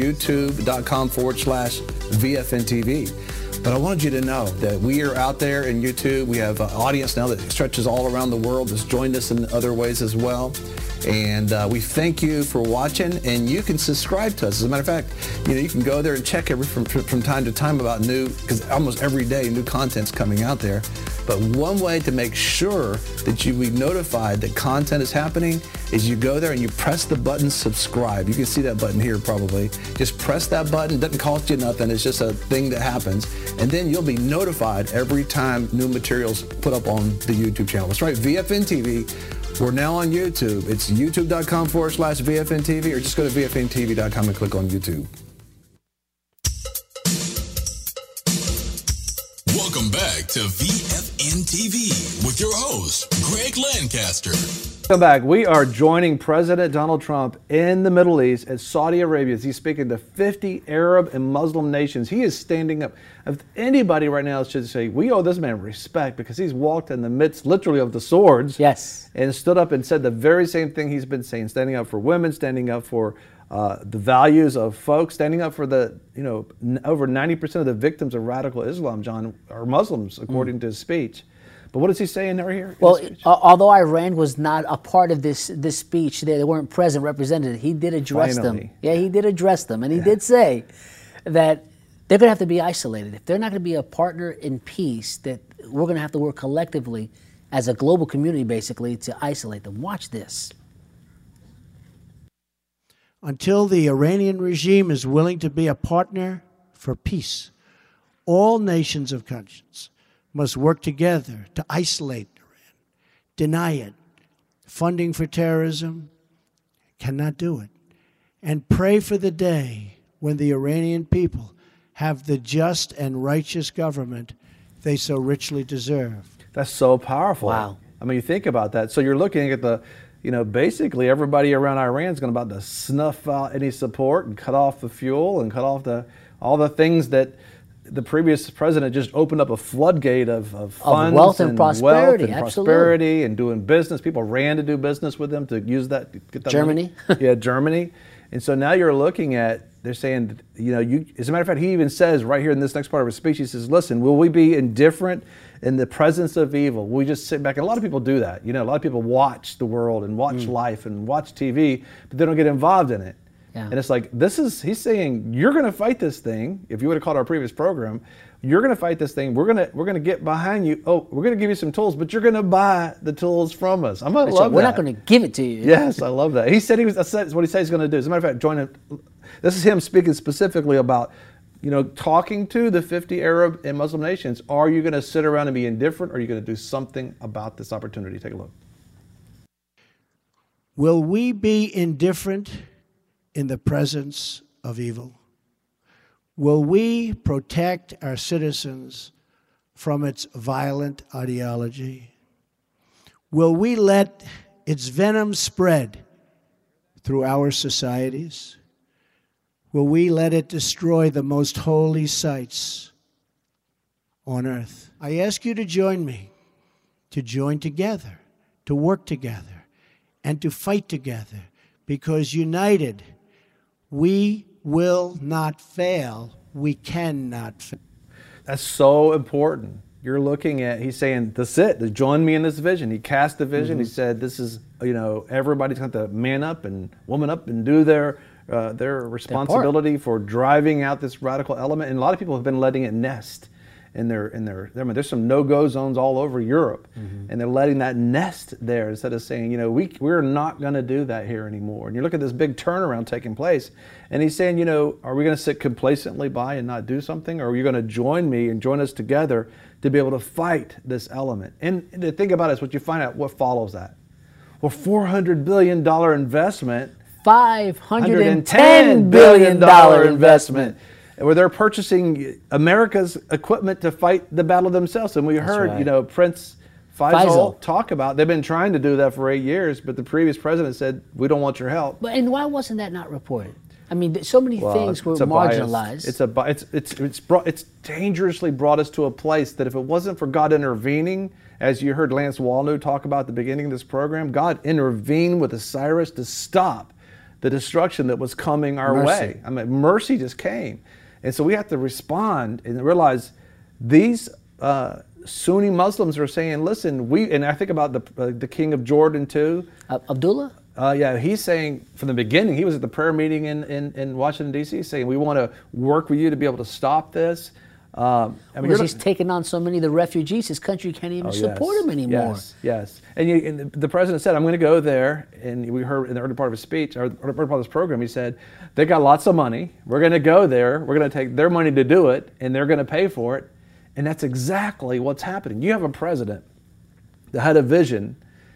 youtube.com/VFNTV. But I wanted you to know that we are out there in YouTube. We have an audience now that stretches all around the world that's joined us in other ways as well. And we thank you for watching, and you can subscribe to us. As a matter of fact, you can go there and check from time to time about because almost every day new content's coming out there. But one way to make sure that you be notified that content is happening is you go there and you press the button subscribe. You can see that button here probably. Just press that button. It doesn't cost you nothing. It's just a thing that happens. And then you'll be notified every time new materials put up on the YouTube channel. That's right, VFN TV. We're now on YouTube. It's youtube.com/VFNTV, or just go to VFNTV.com and click on YouTube. Welcome back to VFN TV with your host, Greg Lancaster. Welcome back. We are joining President Donald Trump in the Middle East at Saudi Arabia as he's speaking to 50 Arab and Muslim nations. He is standing up. If anybody right now should say, we owe this man respect because he's walked in the midst literally of the swords. Yes. And stood up and said the very same thing he's been saying, standing up for women, standing up for the values of folks, standing up for the, over 90% of the victims of radical Islam, John, are Muslims, according to his speech. But what does he say in there here? Well, although Iran was not a part of this speech, they weren't present, represented, he did address them. Yeah, he did address them. And he did say that they're going to have to be isolated. If they're not going to be a partner in peace, that we're going to have to work collectively as a global community, basically, to isolate them. Watch this. until the Iranian regime is willing to be a partner for peace. All nations of conscience must work together to isolate Iran, deny it, funding for terrorism, cannot do it, and pray for the day when the Iranian people have the just and righteous government they so richly deserve. That's so powerful. Wow. I mean, you think about that. So you're looking at the, basically everybody around Iran is going about to snuff out any support and cut off the fuel and cut off all the things that the previous president just opened up a floodgate of funds wealth and prosperity, prosperity and doing business. People ran to do business with them to use that. Get that Germany. Yeah, Germany. And so now you're looking at, they're saying, as a matter of fact, he even says right here in this next part of his speech, he says, listen, will we be indifferent in the presence of evil? Will we just sit back? And a lot of people do that. A lot of people watch the world and watch life and watch TV, but they don't get involved in it. Yeah. And it's like, he's saying, you're going to fight this thing. If you would have called our previous program, you're going to fight this thing. We're going to get behind you. Oh, we're going to give you some tools, but you're going to buy the tools from us. I'm going to love that. We're not going to give it to you. Yes, I love that. He said that's what he said he's going to do. As a matter of fact, this is him speaking specifically about, talking to the 50 Arab and Muslim nations. Are you going to sit around and be indifferent, or are you going to do something about this opportunity? Take a look. Will we be indifferent in the presence of evil? Will we protect our citizens from its violent ideology? Will we let its venom spread through our societies? Will we let it destroy the most holy sites on earth? I ask you to join me, to join together, to work together, and to fight together, because united, we will not fail. We cannot fail. That's so important. You're looking at, he's saying, that's it. Join me in this vision. He cast the vision. He said, this is, everybody's going to man up and woman up and do their responsibility for driving out this radical element. And a lot of people have been letting it nest there's some no-go zones all over Europe, and they're letting that nest there instead of saying, we're not going to do that here anymore. And you look at this big turnaround taking place, and he's saying, are we going to sit complacently by and not do something, or are you going to join me and join us together to be able to fight this element? And the thing about it is what you find out, what follows that? Well, $400 billion investment, $510 billion investment. Where they're purchasing America's equipment to fight the battle themselves. And we heard, Prince Faisal talk about, they've been trying to do that for 8 years, but the previous president said, we don't want your help. And why wasn't that not reported? I mean, so many things were marginalized. It's dangerously brought us to a place that if it wasn't for God intervening, as you heard Lance Walnu talk about at the beginning of this program, God intervened with Cyrus to stop the destruction that was coming our way. I mean, mercy just came. And so we have to respond and realize these Sunni Muslims are saying, listen, and I think about the king of Jordan too. Abdullah? Yeah, he's saying from the beginning, he was at the prayer meeting in Washington, D.C., saying we want to work with you to be able to stop this. Because he's taken on so many of the refugees, his country can't even support him anymore. Yes. And the president said, I'm going to go there. And we heard in the early part of his speech, or the early part of this program, he said, they got lots of money. We're going to go there. We're going to take their money to do it, and they're going to pay for it. And that's exactly what's happening. You have a president that had a vision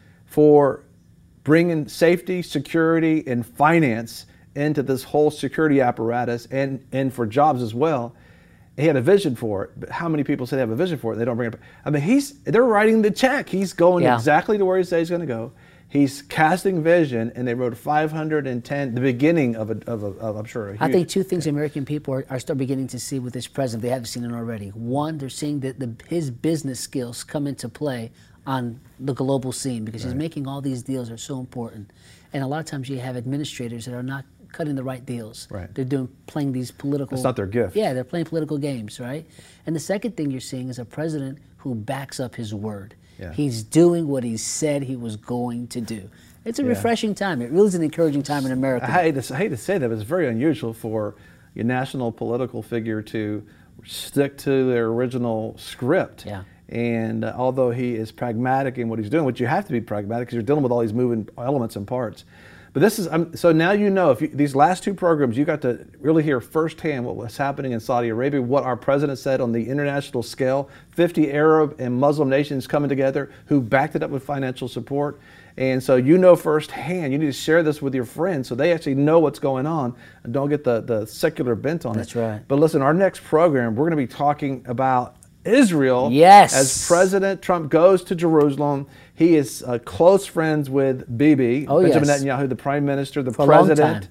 for bringing safety, security, and finance into this whole security apparatus and for jobs as well. He had a vision for it, but how many people say they have a vision for it and they don't bring it? I mean, they're writing the check. He's going exactly to where he says he's going to go. He's casting vision, and they wrote 510, the beginning of I'm sure, a huge, I think two things American people are still beginning to see with this president. They haven't seen it already. One, they're seeing that his business skills come into play on the global scene because he's making all these deals that are so important. And a lot of times you have administrators that are not cutting the right deals. Right. They're playing these political... That's not their gift. Yeah, they're playing political games, right? And the second thing you're seeing is a president who backs up his word. Yeah. He's doing what he said he was going to do. It's a refreshing time. It really is an encouraging time in America. I hate to say that, but it's very unusual for a national political figure to stick to their original script. Yeah. And although he is pragmatic in what he's doing, which you have to be pragmatic because you're dealing with all these moving elements and parts, But this is, so now you know, these last two programs, you got to really hear firsthand what was happening in Saudi Arabia, what our president said on the international scale, 50 Arab and Muslim nations coming together who backed it up with financial support. And so you know firsthand, you need to share this with your friends so they actually know what's going on and don't get the secular bent on it. That's right. But listen, our next program, we're going to be talking about Israel. Yes. As President Trump goes to Jerusalem. He is close friends with Bibi, Benjamin Netanyahu, the Prime Minister, the President.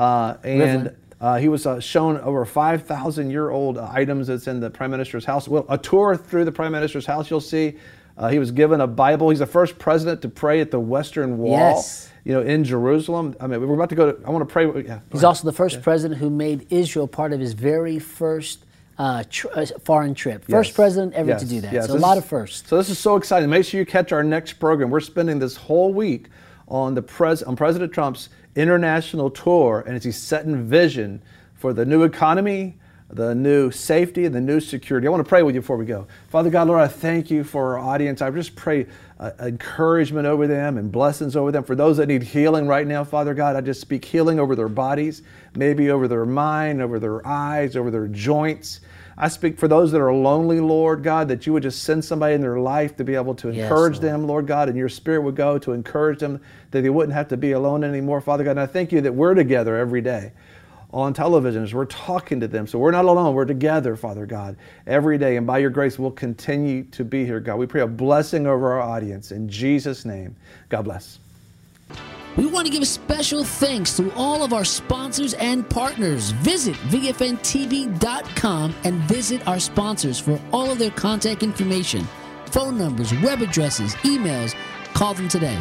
He was shown over 5,000-year-old items that's in the Prime Minister's house. Well, a tour through the Prime Minister's house, you'll see. He was given a Bible. He's the first president to pray at the Western Wall, in Jerusalem. I mean, we're about to go to, I want to pray. Yeah, he's also the first president who made Israel part of his very first foreign trip. First president ever to do that. So a lot of firsts. So this is so exciting. Make sure you catch our next program. We're spending this whole week on on President Trump's international tour, and as he's setting vision for the new economy, the new safety, and the new security. I want to pray with you before we go. Father God, Lord, I thank you for our audience. I just pray encouragement over them and blessings over them. For those that need healing right now, Father God, I just speak healing over their bodies, maybe over their mind, over their eyes, over their joints. I speak for those that are lonely, Lord God, that you would just send somebody in their life to be able to encourage them, Lord God, and your Spirit would go to encourage them, that they wouldn't have to be alone anymore, Father God. And I thank you that we're together every day on television as we're talking to them. So we're not alone. We're together, Father God, every day. And by your grace, we'll continue to be here, God. We pray a blessing over our audience. In Jesus' name, God bless. We want to give special thanks to all of our sponsors and partners. Visit VFNTV.com and visit our sponsors for all of their contact information, phone numbers, web addresses, emails. Call them today.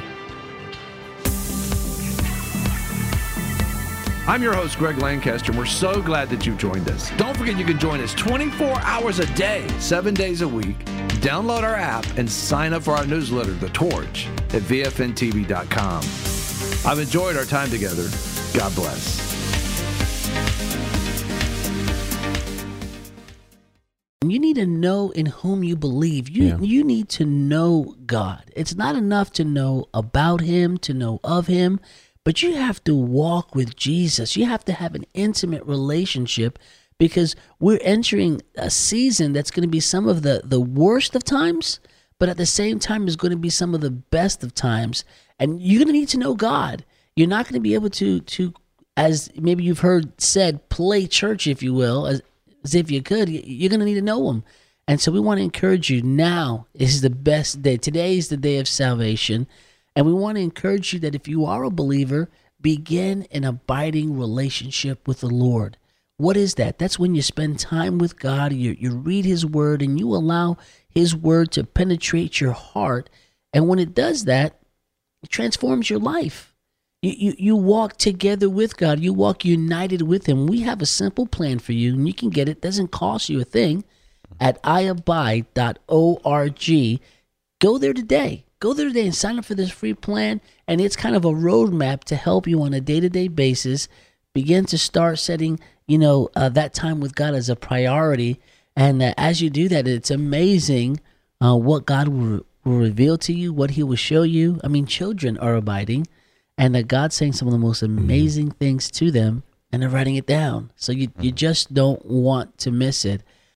I'm your host, Greg Lancaster, and we're so glad that you've joined us. Don't forget you can join us 24 hours a day, 7 days a week. Download our app and sign up for our newsletter, The Torch, at VFNTV.com. I've enjoyed our time together. God bless. You need to know in whom you believe. You need to know God. It's not enough to know about Him, to know of Him, but you have to walk with Jesus. You have to have an intimate relationship, because we're entering a season that's going to be some of the worst of times, but at the same time is going to be some of the best of times. And you're going to need to know God. You're not going to be able to, as maybe you've heard said, play church, if you will, as if you could. You're going to need to know Him. And so we want to encourage you. Now is the best day. Today is the day of salvation. And we want to encourage you that if you are a believer, begin an abiding relationship with the Lord. What is that? That's when you spend time with God, you read His Word, and you allow His Word to penetrate your heart. And when it does that, it transforms your life. You walk together with God. You walk united with Him. We have a simple plan for you, and you can get it. It doesn't cost you a thing at iabide.org. Go there today. Go there today and sign up for this free plan. And it's kind of a roadmap to help you on a day-to-day basis begin to start setting, that time with God as a priority. And as you do that, it's amazing what God will reveal to you, what He will show you. I mean, children are abiding, and that God's saying some of the most amazing things to them, and they're writing it down. So you just don't want to miss it.